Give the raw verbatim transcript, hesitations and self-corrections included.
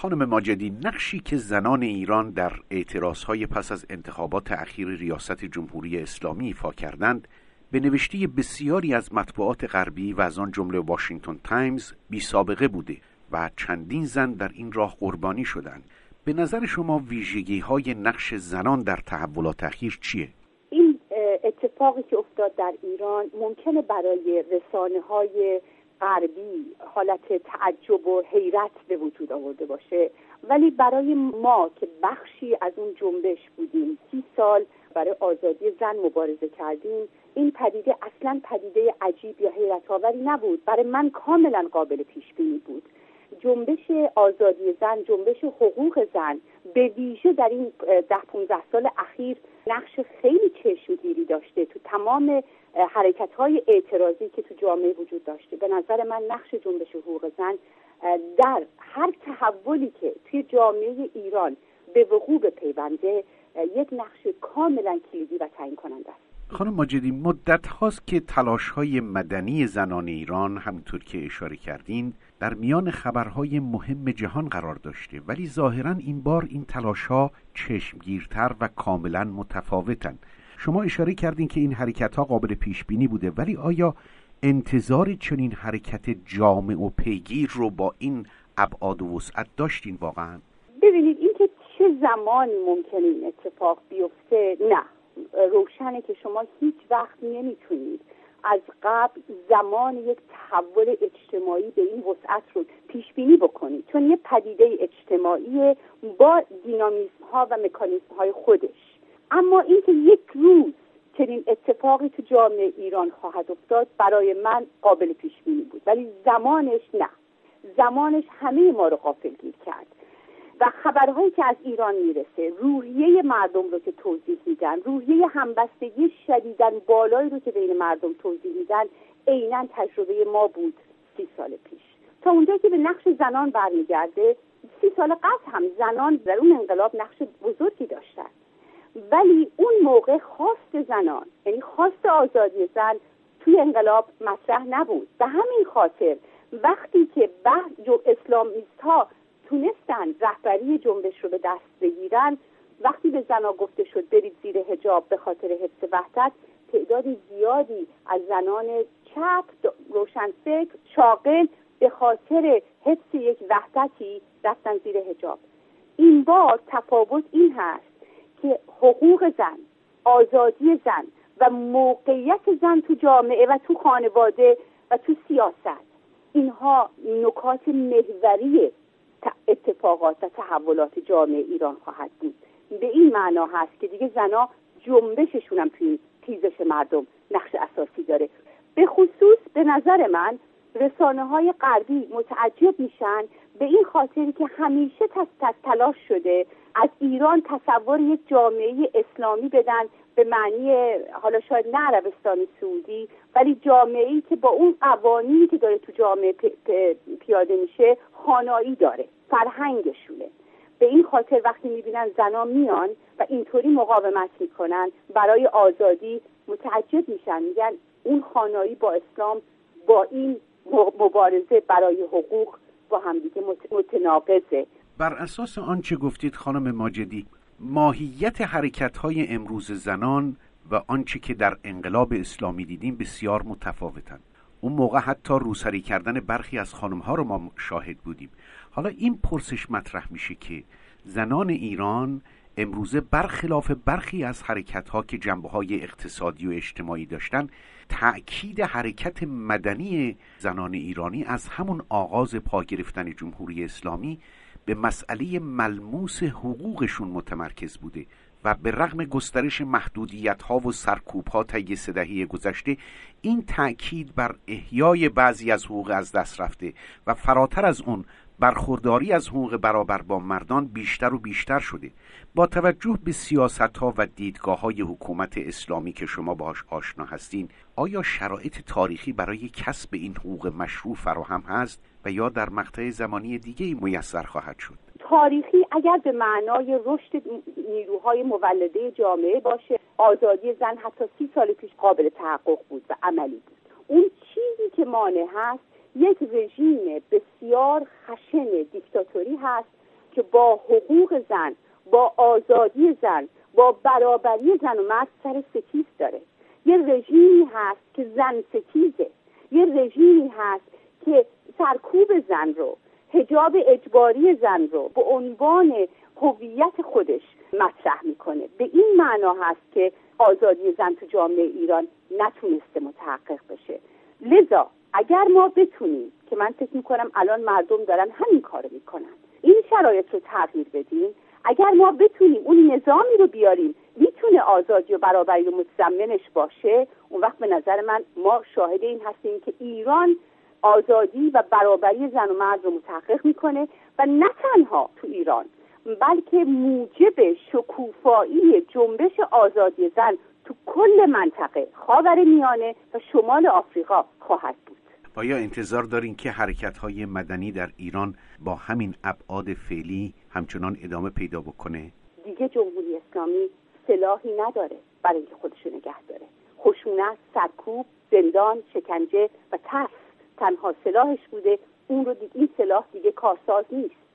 خانم ماجدی، نقشی که زنان ایران در اعتراضهای پس از انتخابات اخیر ریاست جمهوری اسلامی ایفا کردند، به نوشته بسیاری از مطبوعات غربی و از آن جمله واشنگتن تایمز بی سابقه بوده و چندین زن در این راه قربانی شدند. به نظر شما ویژگی‌های نقش زنان در تحولات اخیر چیه؟ این اتفاقی که افتاد در ایران ممکنه برای رسانه‌های غربی حالت تعجب و حیرت به وجود آورده باشه، ولی برای ما که بخشی از اون جنبش بودیم، سی سال برای آزادی زن مبارزه کردیم، این پدیده اصلاً پدیده عجیب یا حیرت آوری نبود. برای من کاملاً قابل پیش بینی بود. جنبش آزادی زن، جنبش حقوق زن به ویژه در این ده پونزده سال اخیر نقش خیلی چشمگیری داشته تو تمام حرکت‌های اعتراضی که تو جامعه وجود داشته. به نظر من نقش جنبش حقوق زن در هر تحولی که توی جامعه ایران به وقوع بپیونده یک نقش کاملا کلیدی و تعیین کننده است. خانم ماجدی، مدت هاست که تلاش‌های مدنی زنان ایران همونطور که اشاره کردین در میان خبرهای مهم جهان قرار داشته، ولی ظاهراً این بار این تلاش‌ها چشمگیرتر و کاملا متفاوتن. شما اشاره کردین که این حرکت‌ها قابل پیش بینی بوده، ولی آیا انتظار چنین حرکت جامع و پیگیر رو با این ابعاد و وسعت داشتین واقعاً؟ ببینید این که چه زمان ممکنه این اتفاق بیفته، نه، روشنه که شما هیچ وقت نمیتونید از قبل زمان یک تحول اجتماعی به این وسعت رو پیش بینی بکنید، چون یه پدیده اجتماعی با دینامیسم ها و مکانیسم های خودش. اما اینکه یک روز چنین اتفاقی تو جامعه ایران خواهد افتاد برای من قابل پیش بینی بود، ولی زمانش نه، زمانش همه ما رو غافلگیر کرد و خبرهایی که از ایران میرسه، روحیه مردم رو که توضیح میدن، روحیه همبستگی شدیداً بالایی رو که بین مردم توضیح میدن، عیناً تجربه ما بود سی سال پیش. تا اونجا که به نقش زنان برمیگرده، سی سال قبل هم زنان در اون انقلاب نقش بزرگی داشتن، ولی اون موقع خواست زنان، یعنی خواست آزادی زن توی انقلاب مطرح نبود. به همین خاطر وقتی که بعض اسلامیست ها تونستن رهبری جنبش رو به دست بگیرن، وقتی به زنها گفته شد برید زیر حجاب به خاطر حفظ وحدت، تعداد زیادی از زنان چپ، روشنفکر، شاغل به خاطر حفظ یک وحدتی رفتن زیر حجاب. این بار تفاوت این هست که حقوق زن، آزادی زن و موقعیت زن تو جامعه و تو خانواده و تو سیاست، اینها نکات محوری اتفاقات و تحولات جامعه ایران خواهد بود. به این معنا هست که دیگه زنا جنبششون هم توی تیزش مردم نقش اساسی داره. به خصوص به نظر من رسانه‌های غربی متعجب میشن به این خاطری که همیشه تلاش شده از ایران تصور یک جامعه اسلامی بدن، به معنی حالا شاید نه عربستان سعودی، ولی جامعه‌ای که با اون قوانینی که داره تو جامعه پیاده میشه خانایی داره، فرهنگشونه. به این خاطر وقتی میبینن زنا میان و اینطوری مقاومت میکنن برای آزادی، متعجب میشن، میگن اون خانایی با اسلام، با این مبارزه برای حقوق با هم دیگه متناقضه. بر اساس آنچه گفتید خانم ماجدی، ماهیت حرکت‌های امروز زنان و آنچه که در انقلاب اسلامی دیدیم بسیار متفاوتن. اون موقع حتی روسری کردن برخی از خانم‌ها رو ما شاهد بودیم. حالا این پرسش مطرح میشه که زنان ایران امروزه برخلاف برخی از حرکت‌ها که جنبه‌های اقتصادی و اجتماعی داشتن، تأکید حرکت مدنی زنان ایرانی از همون آغاز پا گرفتن جمهوری اسلامی به مسئله ملموس حقوقشون متمرکز بوده و به رغم گسترش محدودیت‌ها و سرکوب‌ها طی سه دهه گذشته، این تأکید بر احیای بعضی از حقوق از دست رفته و فراتر از اون برخورداری از حقوق برابر با مردان بیشتر و بیشتر شده. با توجه به سیاست‌ها و دیدگاه‌های حکومت اسلامی که شما باهاش آشنا هستین، آیا شرایط تاریخی برای کسب این حقوق مشروع فراهم هست و یا در مقطع زمانی دیگه‌ای میسر خواهد شد؟ تاریخی اگر به معنای رشد نیروهای مولده جامعه باشه، آزادی زن حتی سی سال پیش قابل تحقق بود و عملی بود. اون چیزی که مانع هست یک رژیم بسیار خشن دیکتاتوری هست که با حقوق زن، با آزادی زن، با برابری زن و مرد سر ستیز داره. یه رژیمی هست که زن ستیزه. یه رژیمی هست که سرکوب زن رو، حجاب اجباری زن رو به عنوان هویت خودش مطرح میکنه. به این معنا هست که آزادی زن تو جامعه ایران نتونسته متحقق بشه. لذا اگر ما بتونیم، که من فکر میکنم الان مردم دارن همین کارو میکنن، این شرایط رو تغییر بدیم، اگر ما بتونیم اون نظامی رو بیاریم میتونه آزادی و برابری رو متضمنش باشه، اون وقت به نظر من ما شاهد این هستیم که ایران آزادی و برابری زن و مرد رو متحقق میکنه و نه تنها تو ایران بلکه موجب شکوفایی جنبش آزادی زن تو کل منطقه خاورمیانه و شمال آفریقا خواهد بود. آیا انتظار دارین که حرکت‌های مدنی در ایران با همین ابعاد فعلی همچنان ادامه پیدا بکنه؟ دیگه جمهوری اسلامی سلاحی نداره برای اینکه خودشو نگه داره. خشونت، سرکوب، زندان، شکنجه و ترس تنها سلاحش بوده. اون رو دیگه، این سلاح دیگه کارساز نیست.